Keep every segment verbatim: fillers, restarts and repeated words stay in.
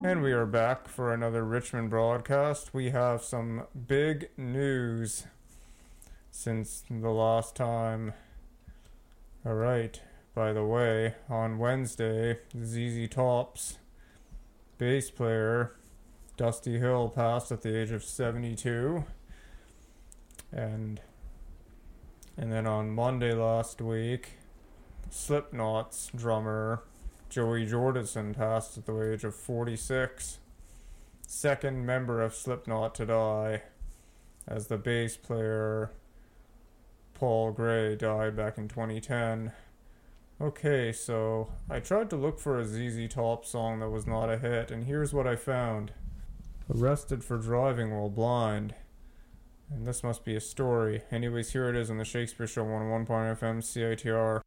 And we are back for another Richmond broadcast. We have some big news since the last time. Alright, by the way, on Wednesday, Z Z Top's bass player, Dusty Hill, passed at the age of seventy-two. And, and then on Monday last week, Slipknot's drummer, Joey Jordison, passed at the age of forty-six. Second member of Slipknot to die, as the bass player Paul Gray died back in twenty ten. Okay, so I tried to look for a Z Z Top song that was not a hit, and here's what I found. Arrested for driving while blind. And this must be a story. Anyways, here it is on the Shakespeare Show, one oh one point nine F M C I T R.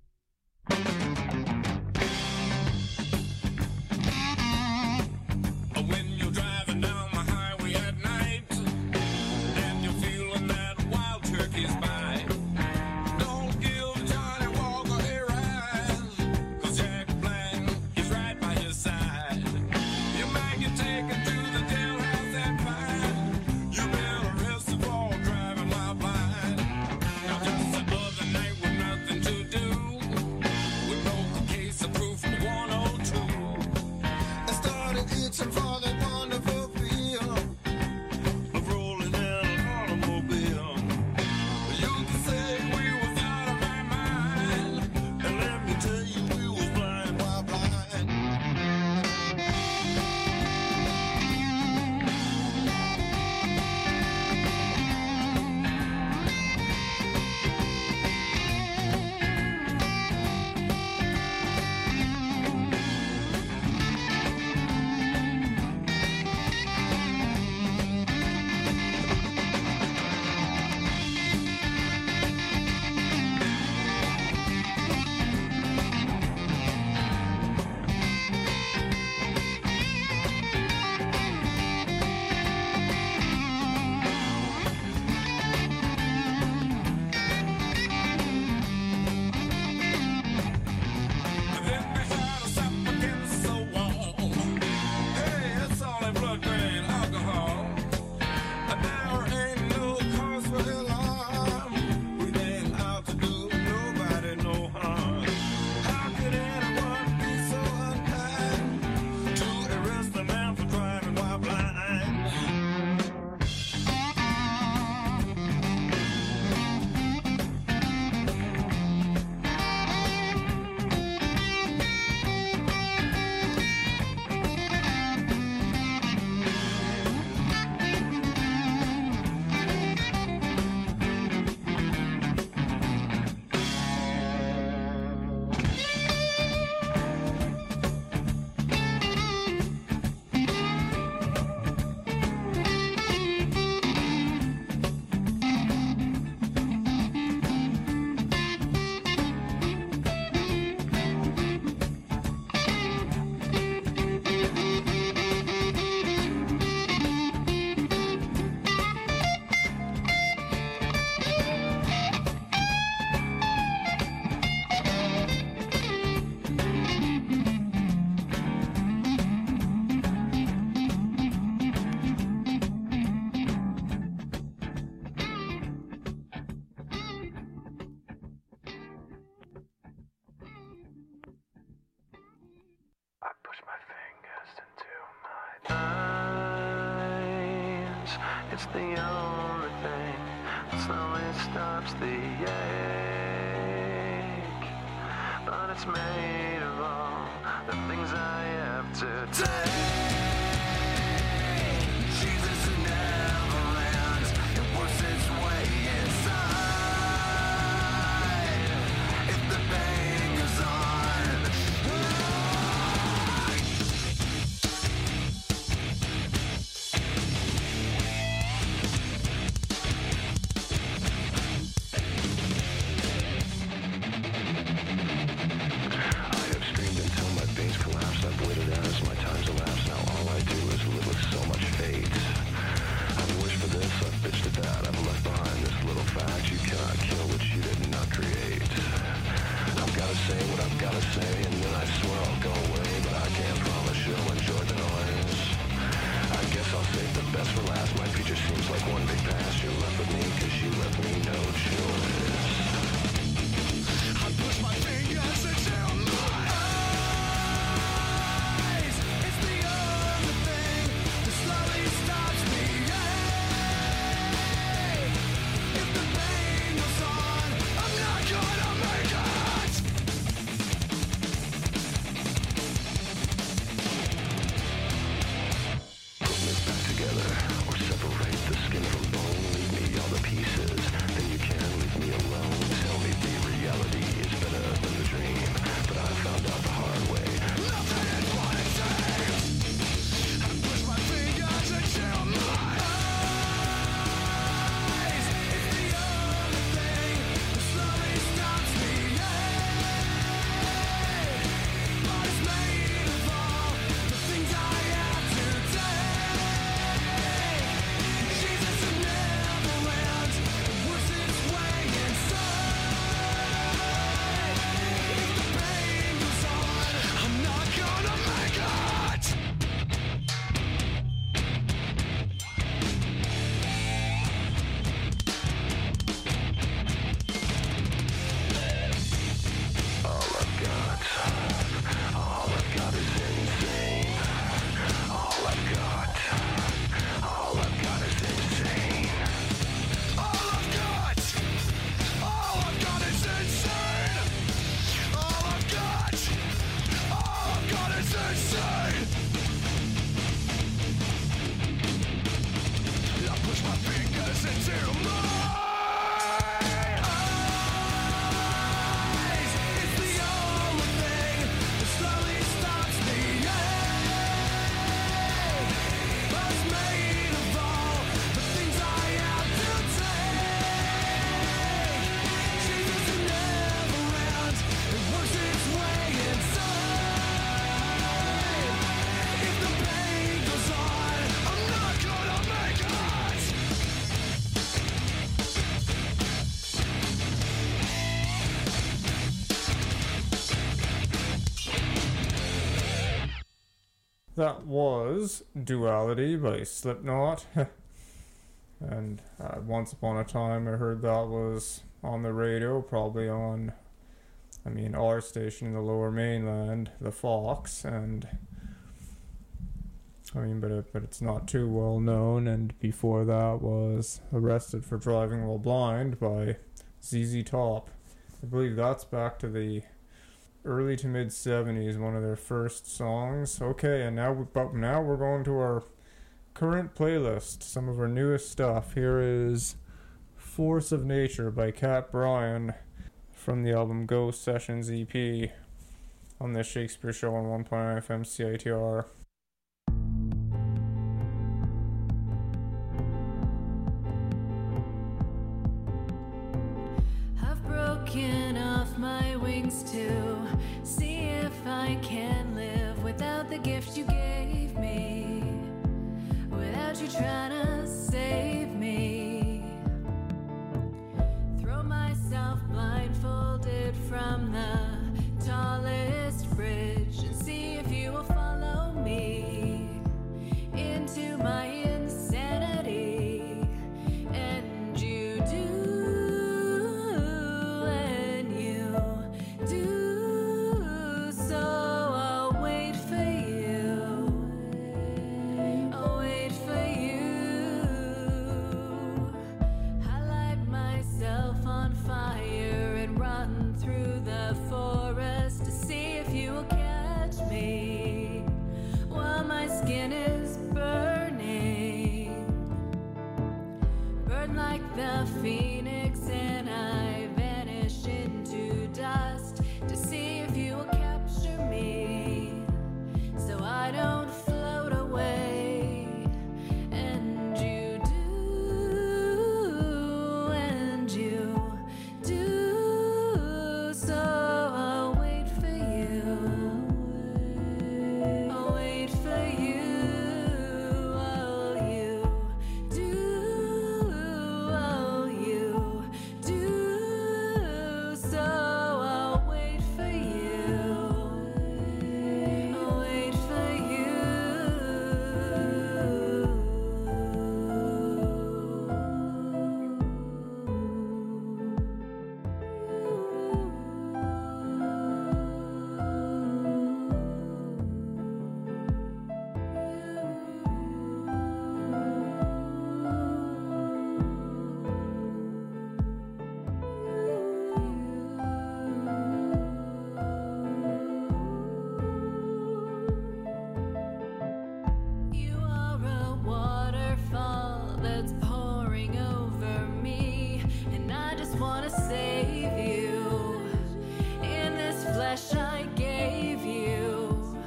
It's the only thing that slowly stops the ache. But it's made of all the things I have to take. Jesus never ends. It works its way inside. If the pain goes on, I've waited as my time's elapsed. Now all I That was Duality by Slipknot. And uh, once upon a time I heard that was on the radio, probably on, I mean, our station in the Lower Mainland, the Fox, and I mean, but it, but it's not too well known. And before that was Arrested for Driving While Blind by Z Z Top. I believe that's back to the early to mid seventies, one of their first songs. Okay, and now, but now we're going to our current playlist, some of our newest stuff. Here is Force of Nature by Cat Bryan from the album Ghost Sessions E P on the Shakespeare Show on one point nine F M C I T R. I've broken off my wings to see if I can live without the gift you gave me, without you trying to save me. Throw myself blindfolded from the tallest bridge and see if you will follow me into my insanity. And you do, and you do, so I'll wait for you. I'll wait for you. I light myself on fire and run through the forest to see if you will catch me while my skin is burning. Burn like the phoenix and I vanish into dust to see if you will capture me so I don't float away. And you do, and you do, so I'll wait for you. I'll wait for you. Oh, you do, oh, you do, so I'll wait for you. I'll wait for you. You are a waterfall that's pouring over me, and I just want to save you. In this flesh I gave you,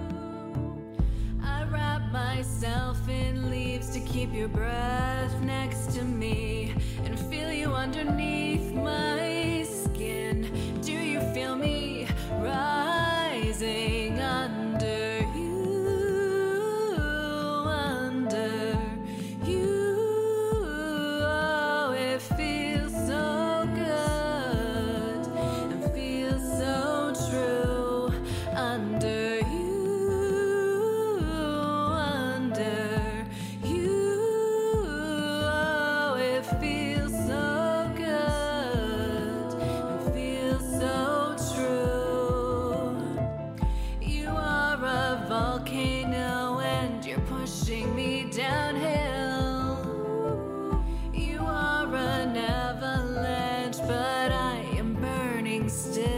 I wrap myself in leaves to keep your breath next to me and feel you underneath my skin. Do you feel me rising under you, under you? Oh, it feels so good and feels so true under you, under you. Oh, it feels so good and feels so true. You are a volcano and you're pushing me downhill. You are an avalanche, but I am burning still.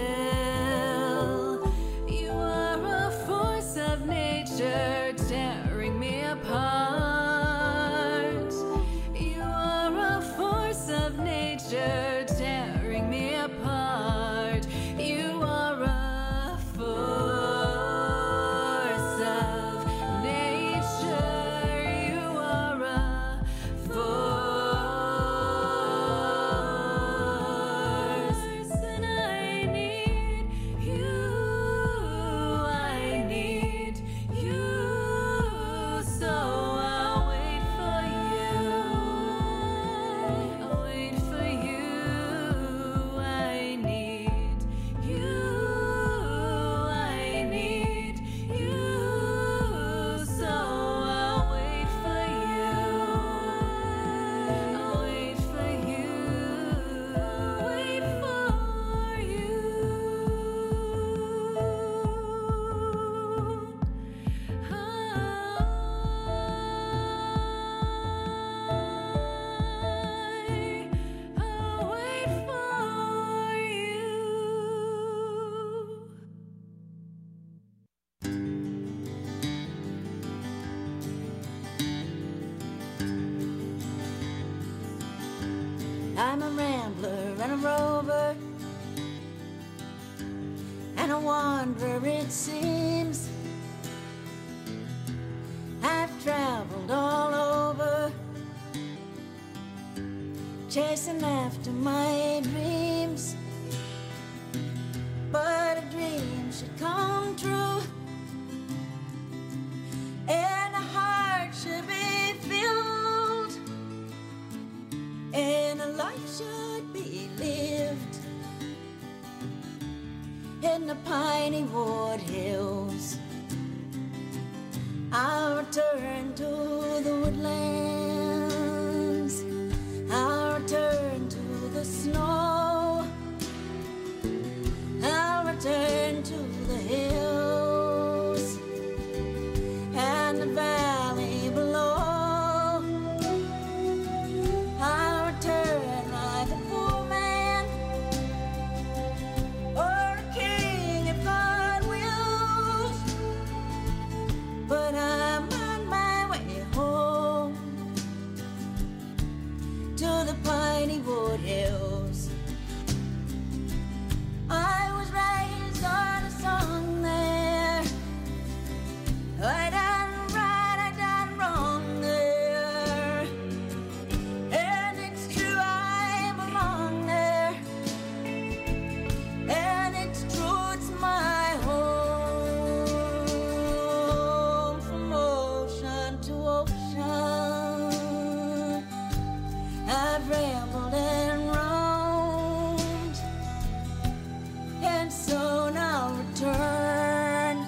You are a force of nature tearing me apart. You are a force of nature tearing me apart. You are a force of nature. You are I'm a rambler and a rover, and a wanderer it seems. I've traveled all over, chasing after my dreams. But a dream should come true, and a heart should be filled, and a life should be lived in the piney wood hills. I'll return to the woodlands, I'll return to the snow, I'll return to the hills and the valley below. I'll return like a poor man or a king if God wills. But I'm on my way home to the piney wood hills. I was raised on a song there. I done right, I done wrong there. And it's true I belong there. And it's true it's my home. From ocean to ocean, I've rambled and roamed, and soon I'll return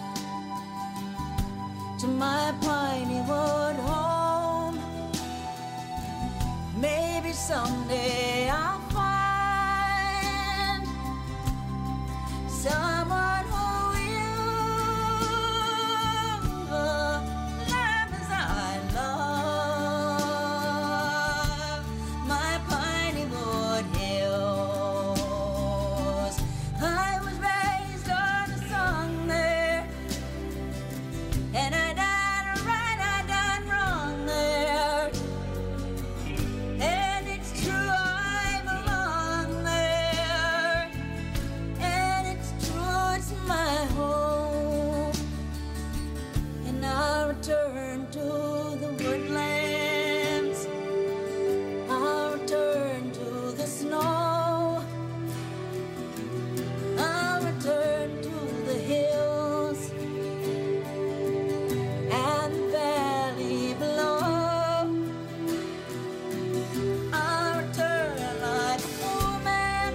to my piney wood home. Maybe someday I'll find someone who will love as I love my piney wood hills. I was raised on a song there, and I done right, I done wrong there. And it's true I belong there, and it's true it's my home. And I'll return to the woodlands, I'll return to the snow, I'll return to the hills and the valley below. I'll return like a poor man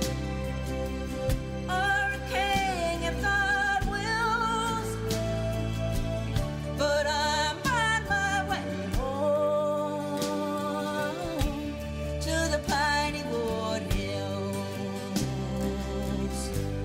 or a king if God wills. But I'm on my way home to the piney wood hills.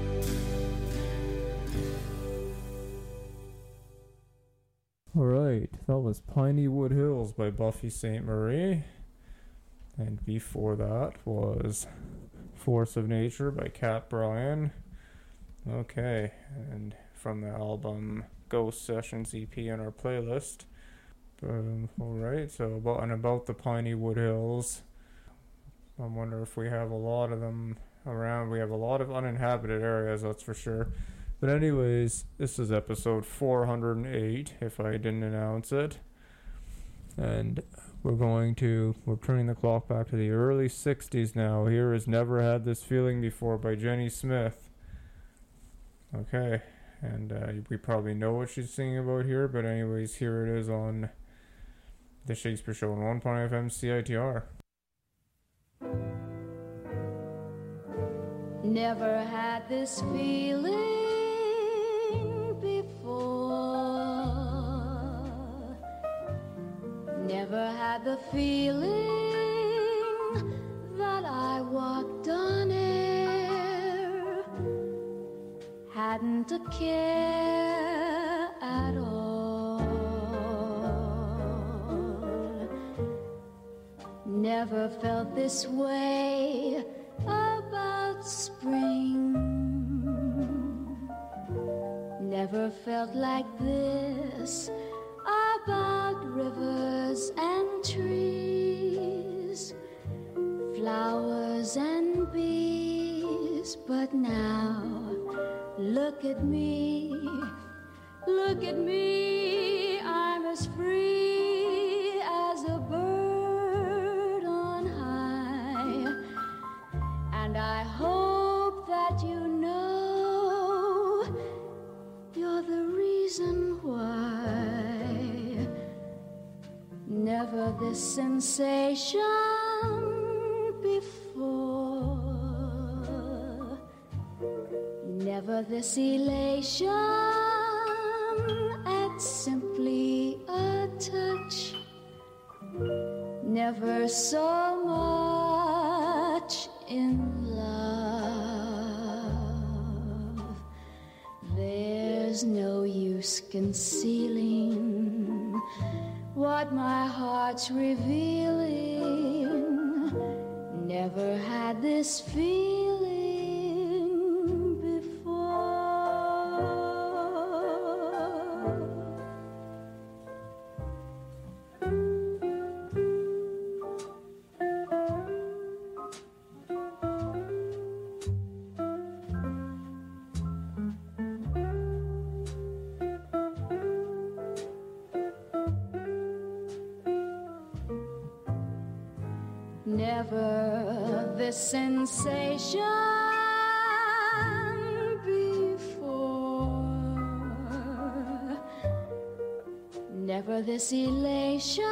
Alright, that was Piney Wood Hills by Buffy Sainte Marie. And before that was Force of Nature by Cat Bryan. Okay, and from the album Ghost Sessions E P in our playlist. Um, Alright, so about and about the Piney Wood Hills. I wonder if we have a lot of them around. We have a lot of uninhabited areas, that's for sure. But anyways, this is episode four hundred eight, if I didn't announce it. And we're going to, we're turning the clock back to the early sixties now. Here is Never Had This Feeling Before by Jenny Smith. Okay, and uh, we probably know what she's singing about here, but anyways, here it is on The Shakespeare Show on one point F M C I T R. Never had this feeling before. Never had the feeling that I walked on air. Hadn't a care at all. Never felt this way about spring. Never felt like this about rivers and trees, flowers but now look at me, look at me, I'm as free as a bird on high, and I hope that you know you're the reason why. Never this sensation before, never this elation at simply a touch, never so much in love. There's no use concealing what my heart's revealing. Never had this feeling before. Never this sensation before, never this elation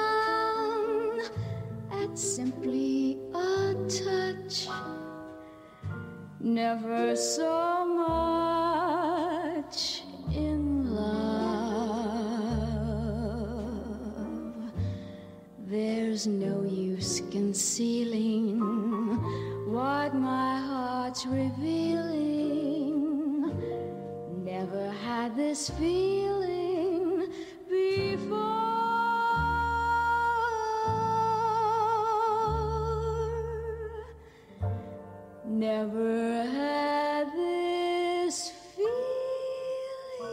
at simply a touch, never so much in love. There's no use concealing what my heart's revealing. Never had this feeling before. Never had this feeling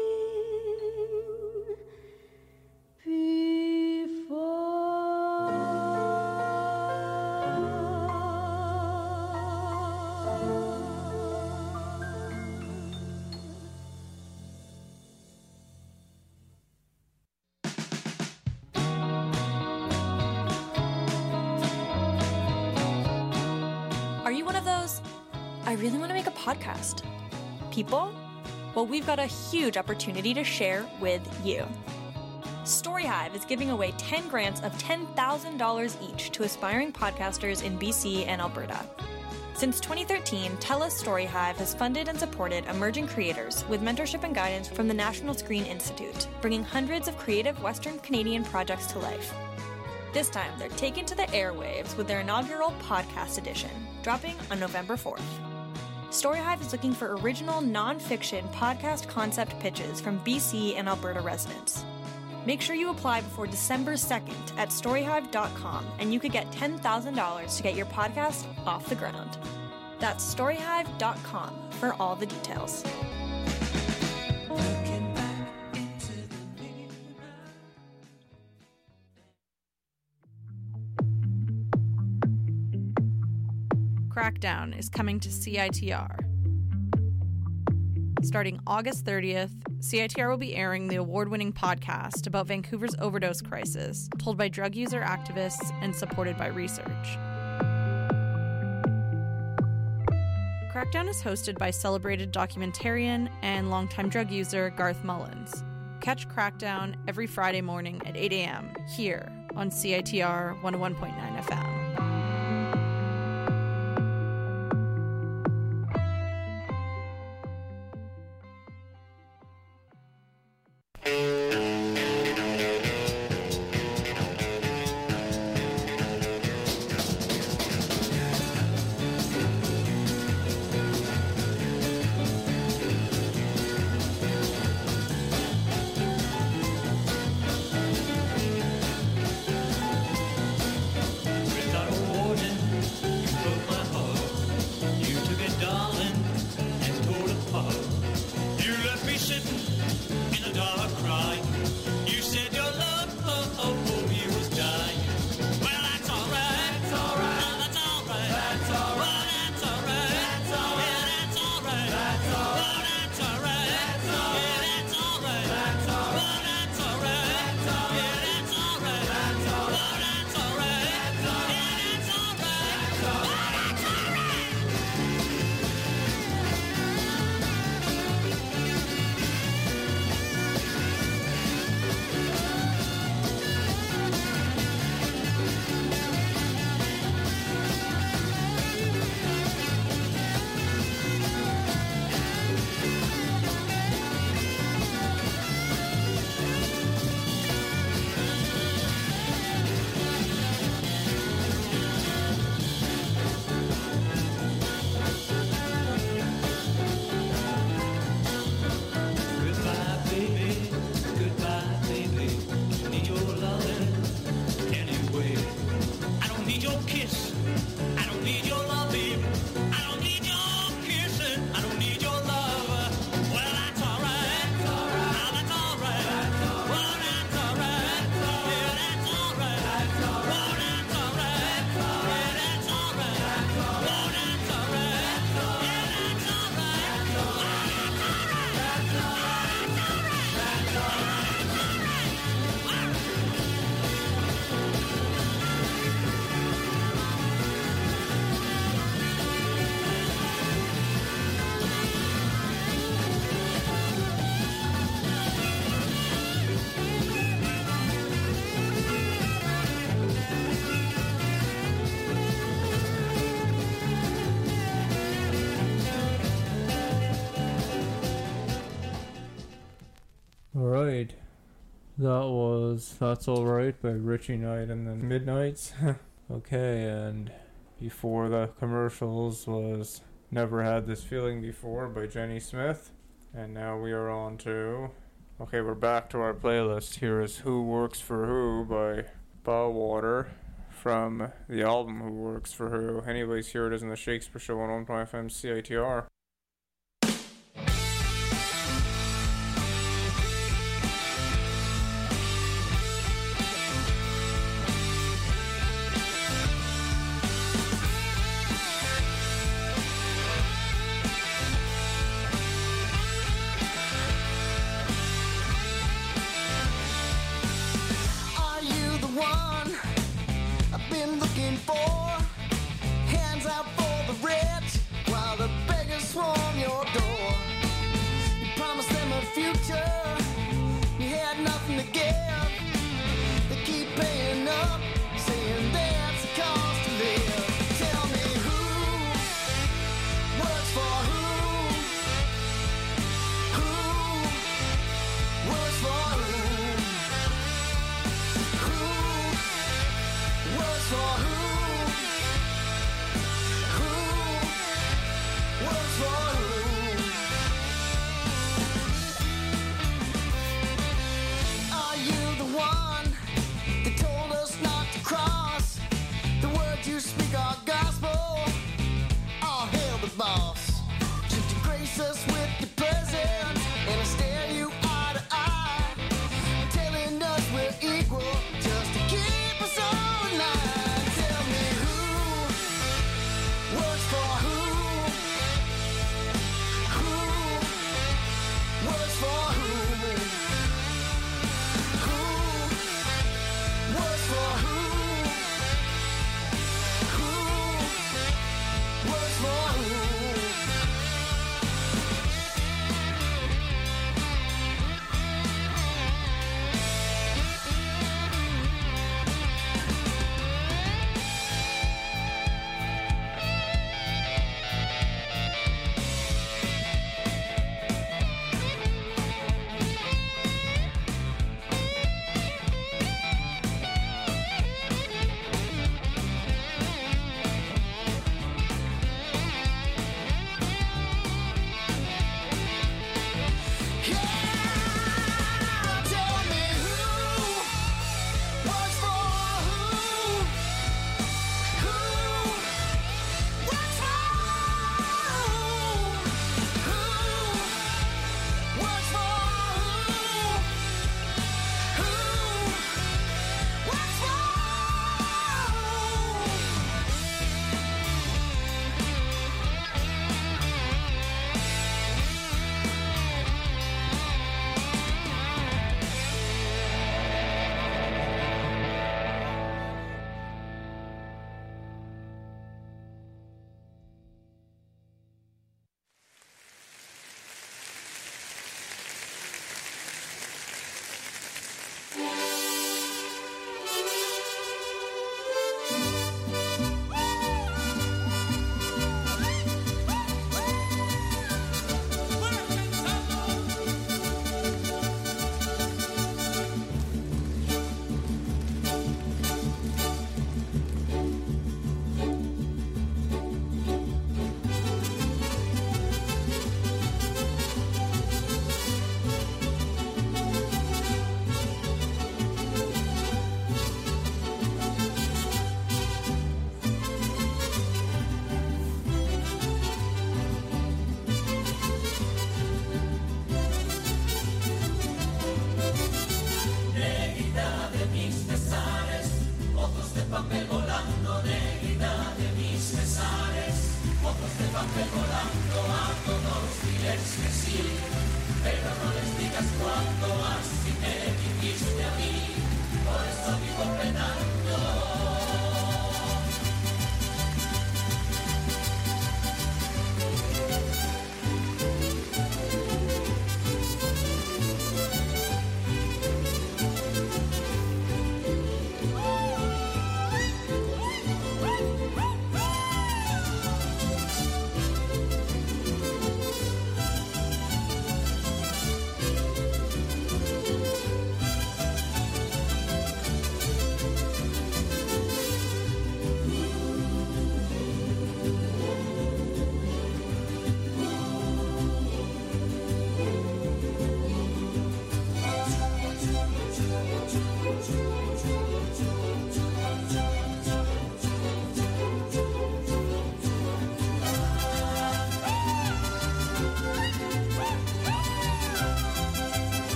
Are you one of those, I really want to make a podcast people? Well, we've got a huge opportunity to share with you. StoryHive is giving away ten grants of ten thousand dollars each to aspiring podcasters in B C and Alberta. Since twenty thirteen, TELUS StoryHive has funded and supported emerging creators with mentorship and guidance from the National Screen Institute, bringing hundreds of creative Western Canadian projects to life. This time, they're taken to the airwaves with their inaugural podcast edition, dropping on November fourth. StoryHive is looking for original, non-fiction podcast concept pitches from B C and Alberta residents. Make sure you apply before December second at storyhive dot com, and you could get ten thousand dollars to get your podcast off the ground. That's storyhive dot com for all the details. Crackdown is coming to C I T R. Starting August thirtieth, C I T R will be airing the award-winning podcast about Vancouver's overdose crisis, told by drug user activists and supported by research. Crackdown is hosted by celebrated documentarian and longtime drug user Garth Mullins. Catch Crackdown every Friday morning at eight a.m. here on C I T R one oh one point nine F M. Alright. That was That's Alright by Richie Knight and the Midnights. Okay, and before the commercials was Never Had This Feeling Before by Jenny Smith. And now we are on to... Okay, we're back to our playlist. Here is Who Works for Who by Bowwater from the album Who Works for Who. Anyways, here it is in the Shakespeare Show on one point five F M C I T R.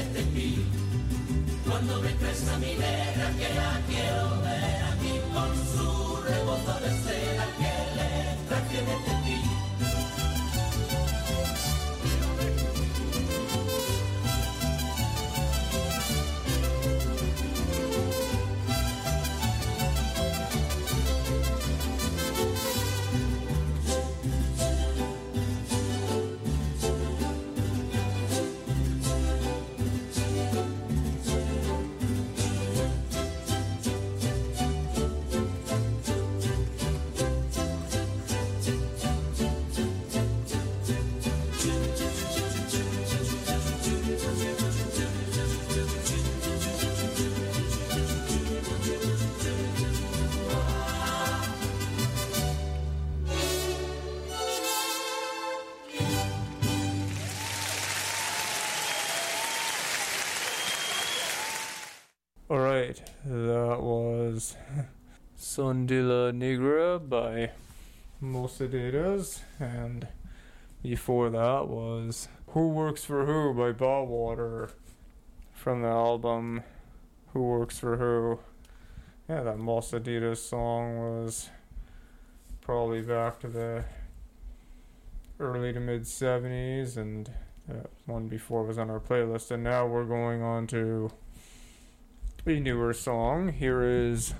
Alright, that was Son de la Negra by Mosaditas, and before that was Who Works for Who by Ballwater from the album Who Works for Who. Yeah, that Mosaditas song was probably back to the early to mid seventies, and that one before was on our playlist, and now we're going on to a newer song. Here is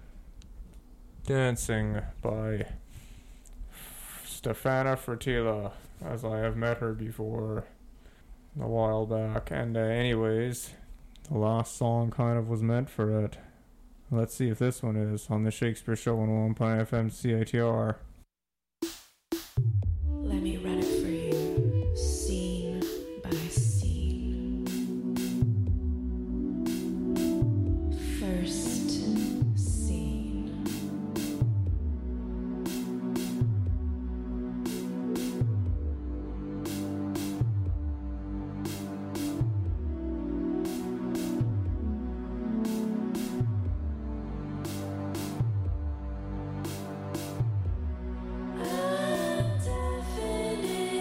Dancing by Stefana Fertila, as I have met her before a while back. And uh, anyways, the last song kind of was meant for it. Let's see if this one is on the Shakespeare Show on one point F M C I T R. Let me run it for you, scene by scene. First scene. A definite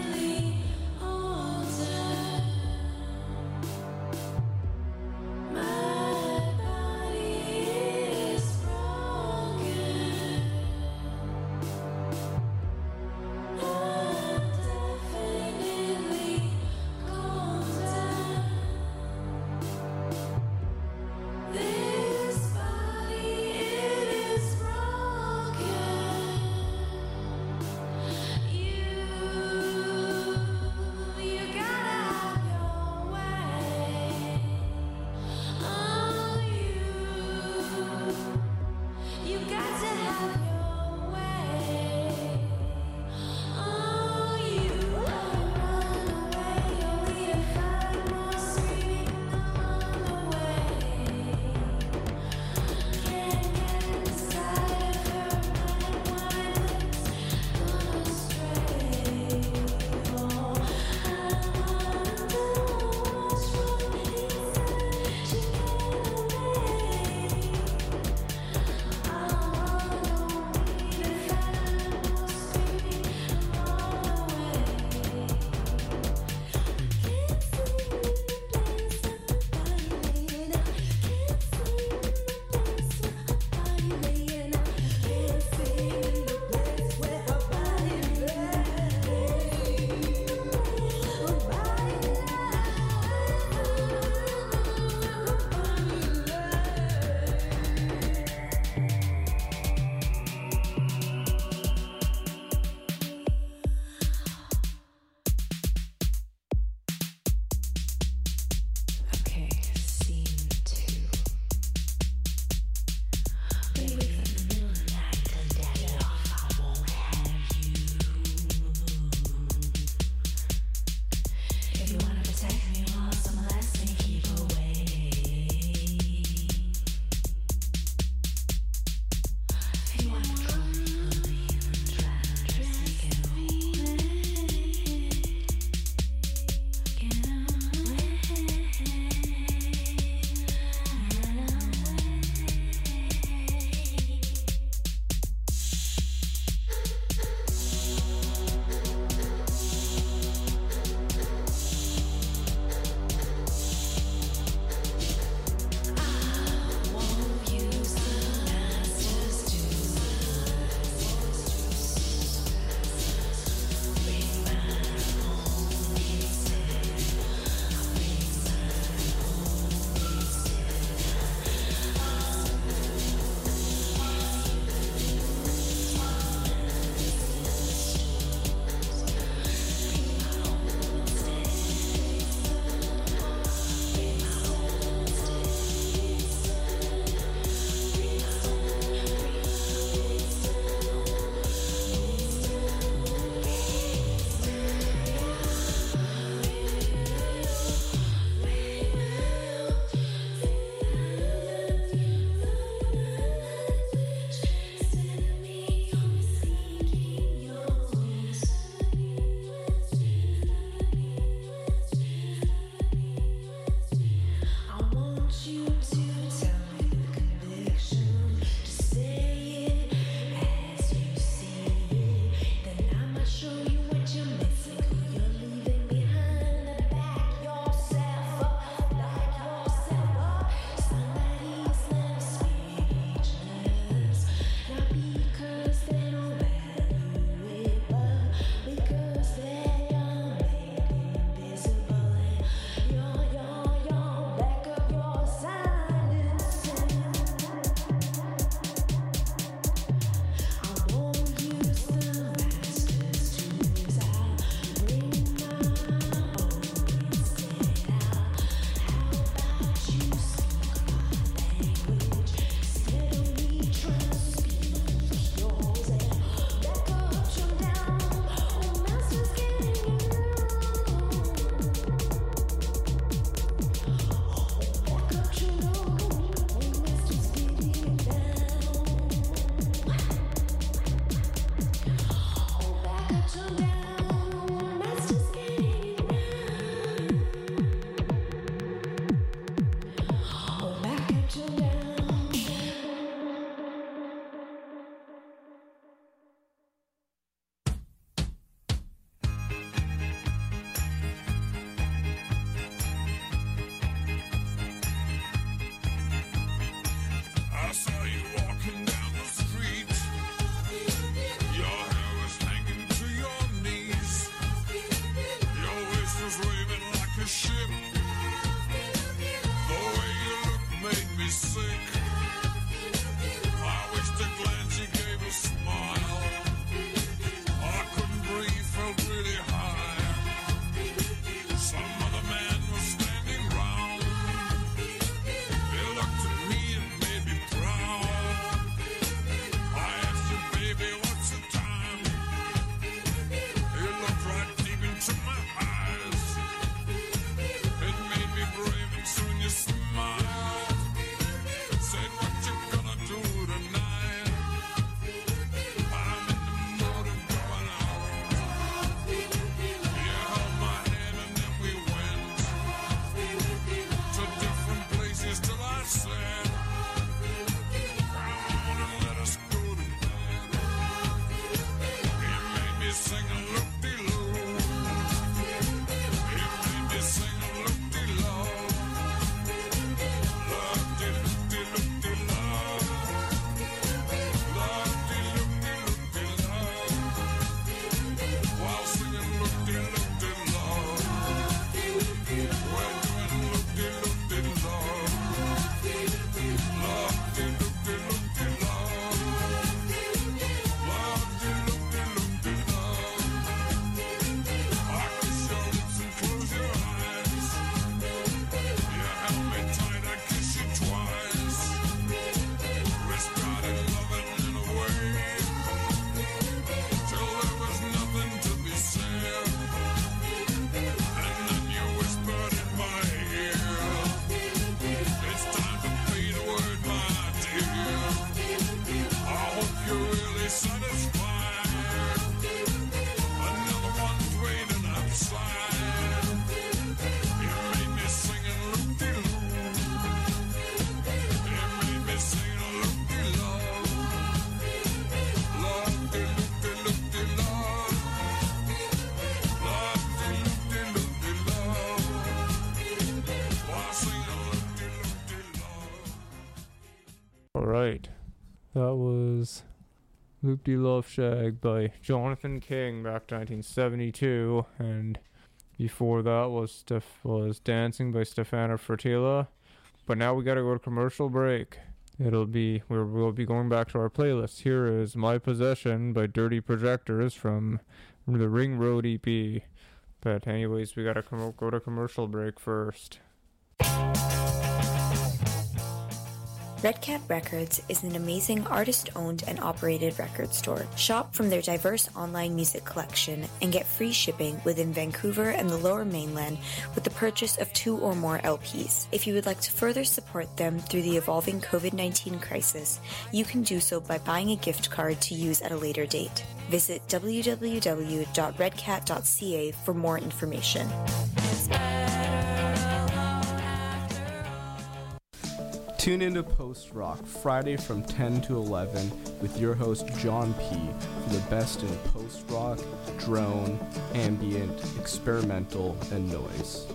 That was Loop De Love Shag by Jonathan King back to nineteen seventy-two, and before that was Steph was Dancing by Stefano Fertila. But now we gotta go to commercial break. It'll be we're, we'll be going back to our playlist. Here is My Possession by Dirty Projectors from the Ring Road E P. But anyways, we gotta com- go to commercial break first. Red Cat Records is an amazing artist-owned and operated record store. Shop from their diverse online music collection and get free shipping within Vancouver and the Lower Mainland with the purchase of two or more L Ps. If you would like to further support them through the evolving covid nineteen crisis, you can do so by buying a gift card to use at a later date. Visit w w w dot red cat dot c a for more information. Tune into Post Rock Friday from ten to eleven with your host John P. for the best in post rock, drone, ambient, experimental, and noise.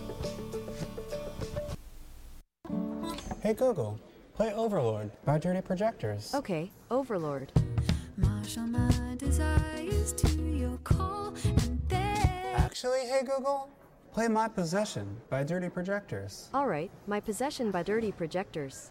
Hey Google, play Overlord by Dirty Projectors. Okay, Overlord. Marshal my desires to your call and then Actually, hey Google, play My Possession by Dirty Projectors. All right, My Possession by Dirty Projectors.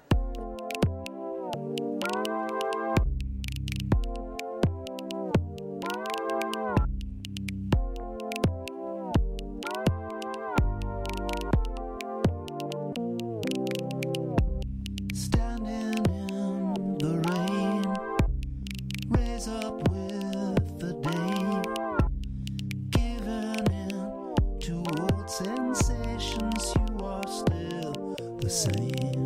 Standing in the rain, raise up with the day, giving in to old sensations, you are still the same.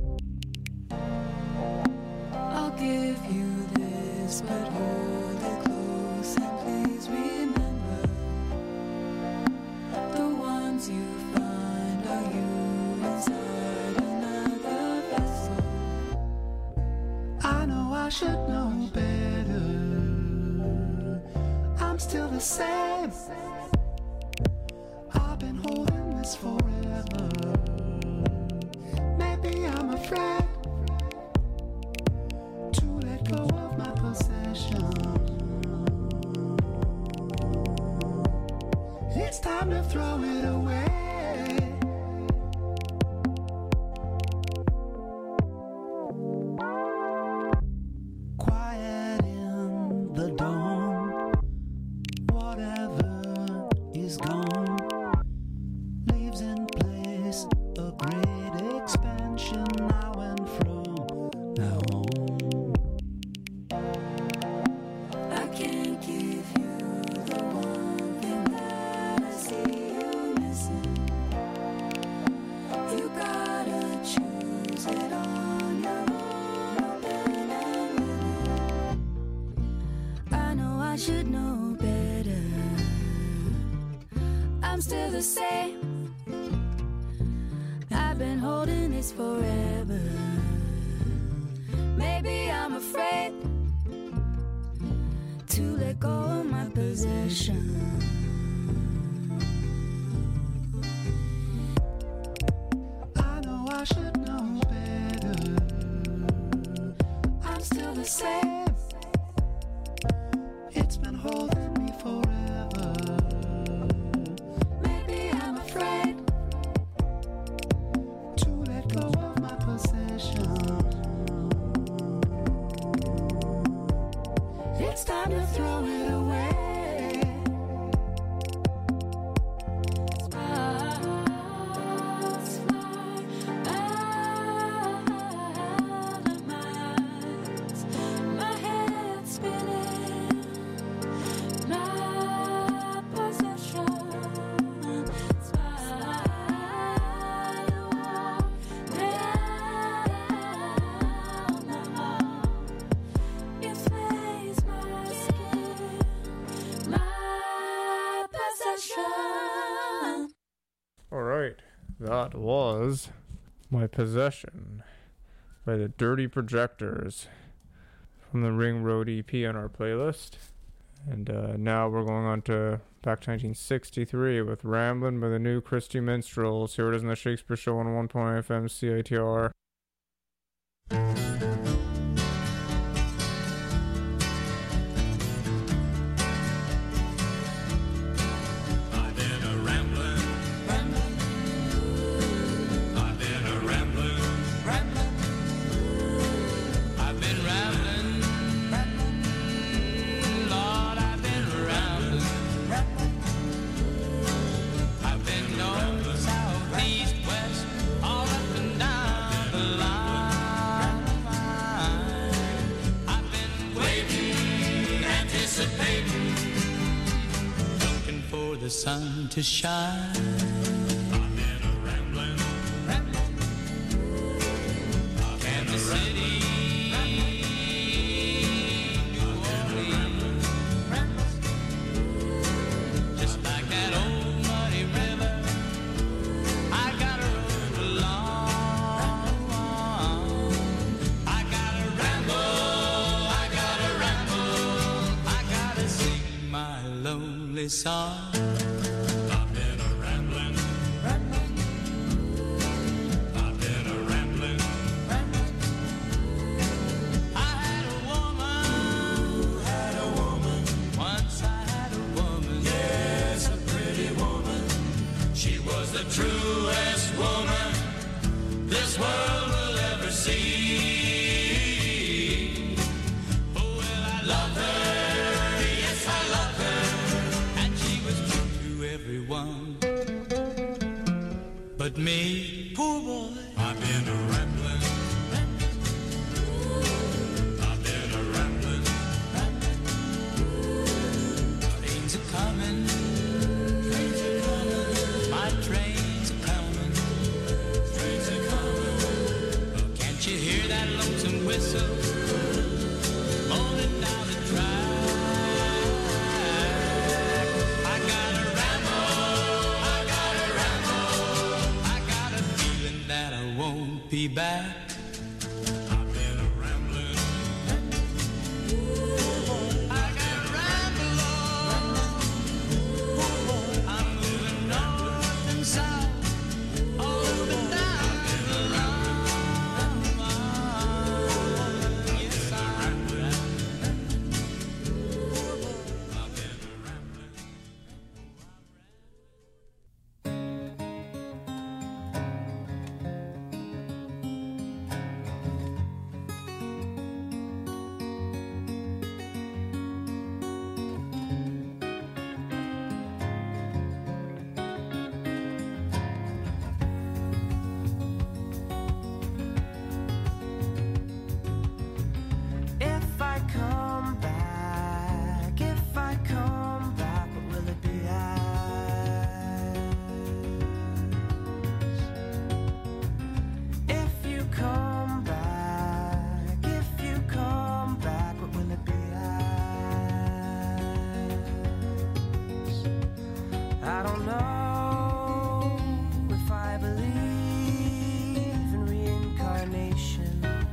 I'll give you this, but hold it close and please remember the ones you find are you inside another vessel. I know I should know better. I'm still the same. I've been holding this forever. Maybe I'm afraid to let go of my possession. It's time to throw it away. Quiet in the dawn, whatever is gone leaves in place a great expansion now and from now on. I can't give you the one thing that I see you missing. You gotta choose it on your own, open and willing. I know I should know better. I'm still the same. I've been holding this forever. Maybe I'm afraid to let go of my possession. I know I should know better. I'm still the same. It's been holding me forever. Maybe I'm afraid to let go of my possession. It's time to throw it away. Sparks fly out of my eyes. My head spinning. My possession. Spiral down my arm. Inflates my skin. My possession. Alright, that was My Possession by the Dirty Projectors from the Ring Road E P on our playlist. And uh, now we're going on to back to nineteen sixty-three with Ramblin' by the New Christy Minstrels. Here it is in the Shakespeare Show on one point F M C I T R. sun to shine. I've been a rambling, rambling. Kansas City, New Orleans, just like that old muddy river, I gotta roam along. I gotta ramble, I gotta ramble, I gotta sing my lonely song. I've been a rambling, rambling. I've been a rambling, rambling. I had a woman, Had a woman, once I had a woman. yes, a pretty woman. She was the truest woman this world will ever see. Oh, well, I loved her, yes, I loved her, and she was true to everyone but me, poor boy. I've been a rambling, I've been a rambling. Trains are coming, Trains are coming, my trains are coming. trains are coming. Can't you hear that lonesome whistle moaning down the track? I gotta ramble, I gotta ramble, I got a feeling that I won't be back. I've been a rambling, I gotta ramble on. I'm moving north and south, all up and down the line. Yes, I'm If I come back, if I come back, what will it be as? If you come back, if you come back, what will it be as? I don't know if I believe in reincarnation.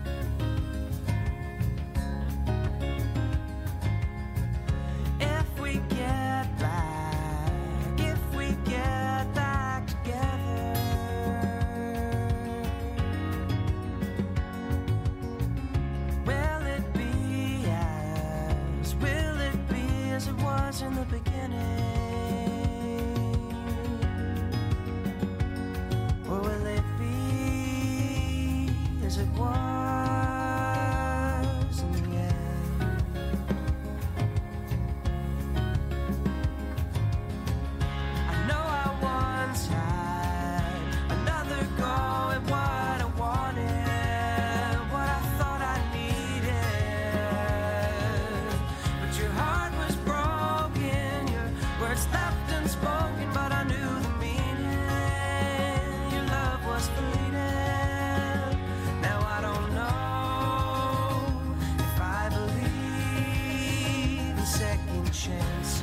If we get back, if we get back together, will it be as, will it be as it was in the beginning? Or will it be as it was in the end? I know I once had another go at what I wanted, what I thought I needed. But your heart was broken, your words left unspoken, but I knew the meaning. Your love was fleeting. Now I don't know if I believe in second chances.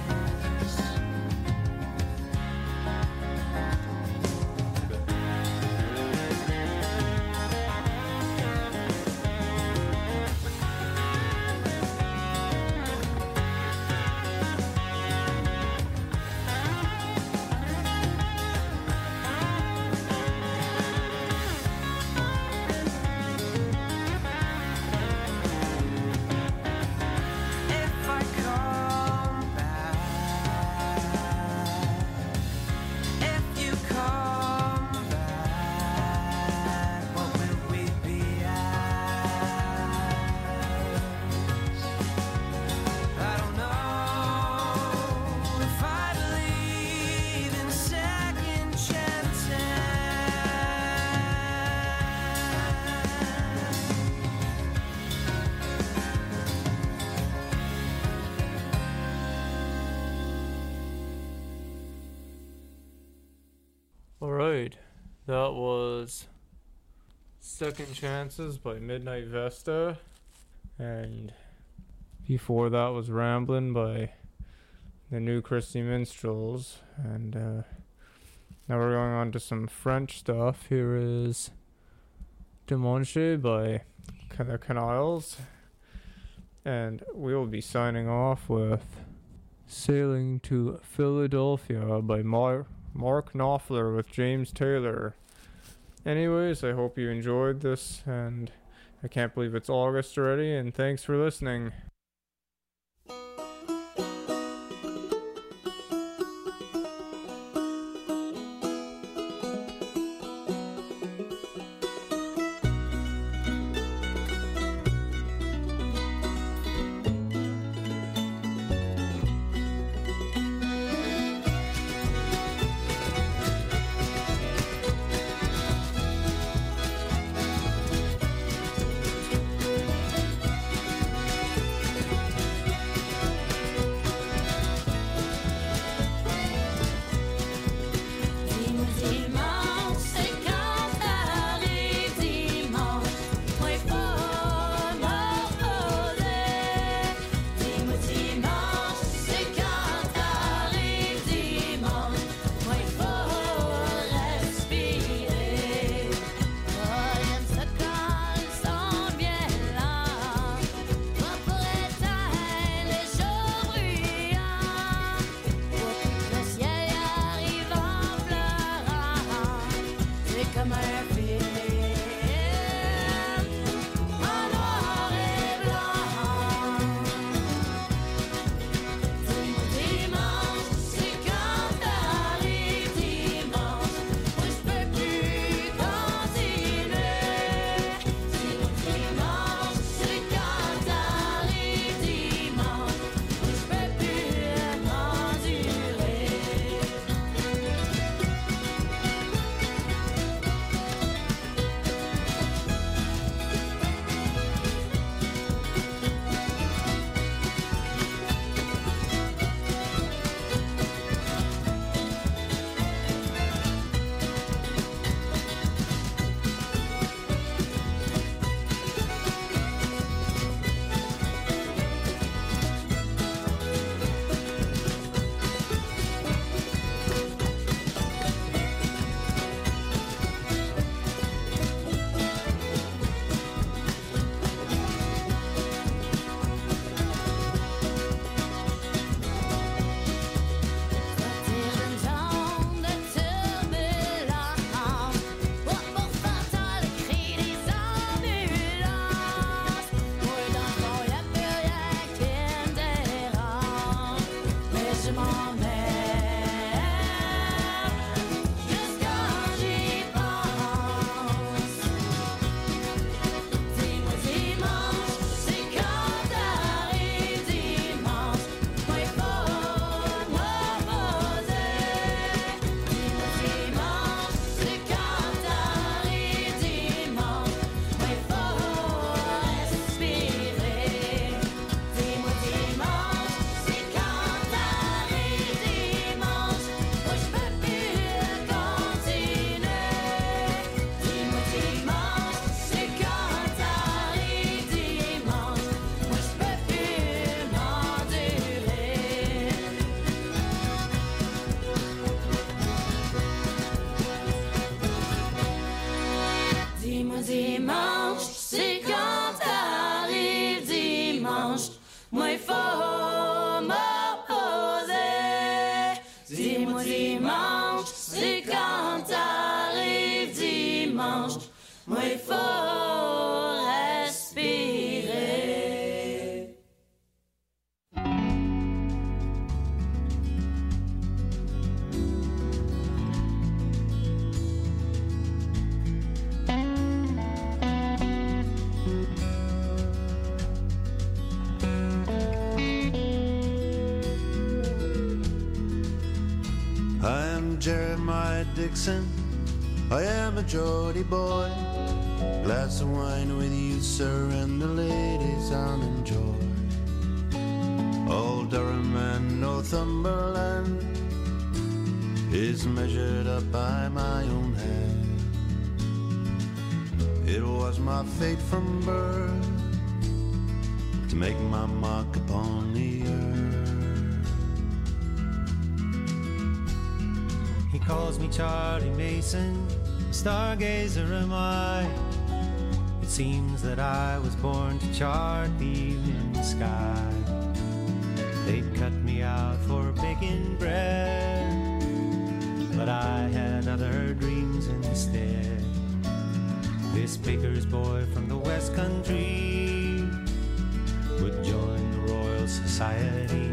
If I come back, Alright, that was Second Chances by Midnight Vesta, and before that was Ramblin' by the New Christy Minstrels, and uh, now we're going on to some French stuff. Here is Dimanche by the Canals, and we will be signing off with Sailing to Philadelphia by Mar- Mark Knopfler with James Taylor. Anyways, I hope you enjoyed this, and I can't believe it's August already, and thanks for listening. Jeremiah Dixon, I am a Geordie boy. Glass of wine with you, sir, and the ladies I'll enjoy. Old Durham and Northumberland, is measured up by my own hand. It was my fate from birth to make my mark upon the earth. He calls me Charlie Mason, stargazer am I. It seems that I was born to chart the evening sky. They'd cut me out for baking bread, but I had other dreams instead. This baker's boy from the West Country would join the Royal Society.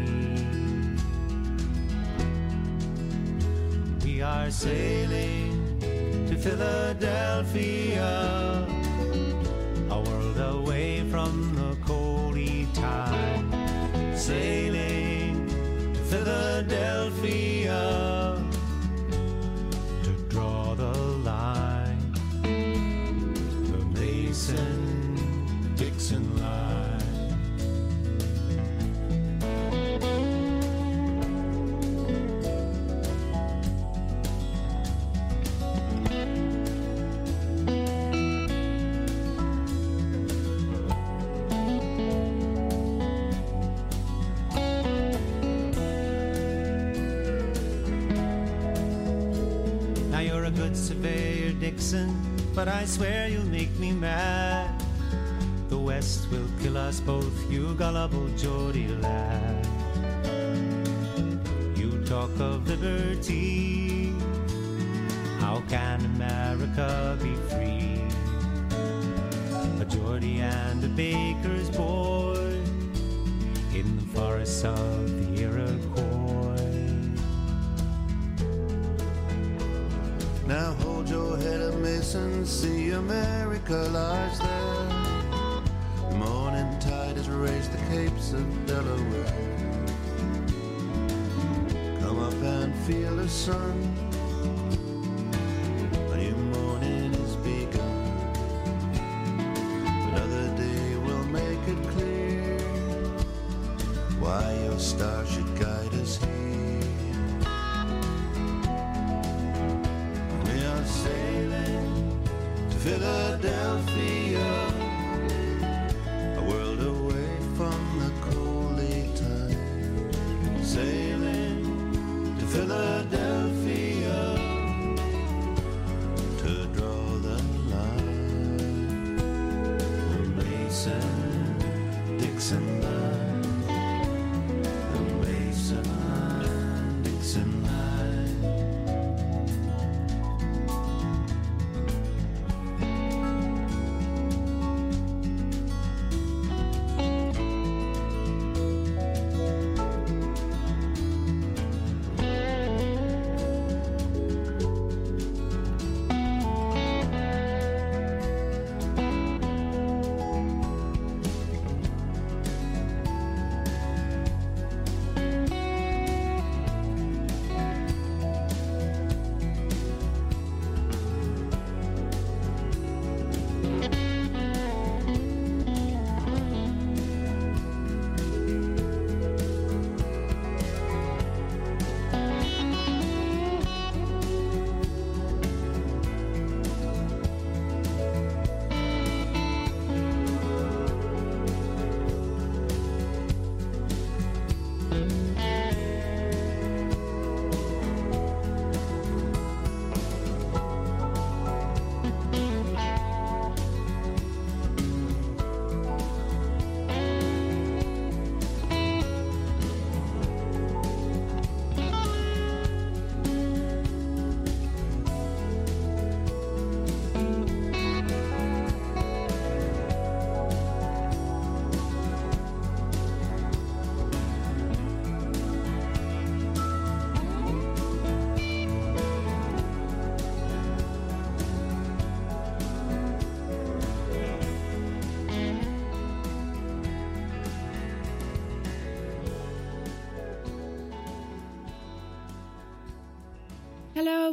We are sailing to Philadelphia, a world away from the coldy tide. Sailing to Philadelphia to draw the line, the Mason-Dixon line. Surveyor Dixon, but I swear you'll make me mad. The West will kill us both, you gullible Geordie lad. You talk of liberty, how can America be free? A Geordie and a baker's boy in the forests of the Iroquois. Now hold your head up, Mason, see America lies there. The morning tide has raised the capes of Delaware. Come up and feel the sun, a new morning is begun. Another day will make it clear why your star should guide us here. Sailing to Philadelphia, a world away from the coldy tide. Sailing to Philadelphia to draw the line, the Mason-Dixon line, the Mason-Dixon line. Hello,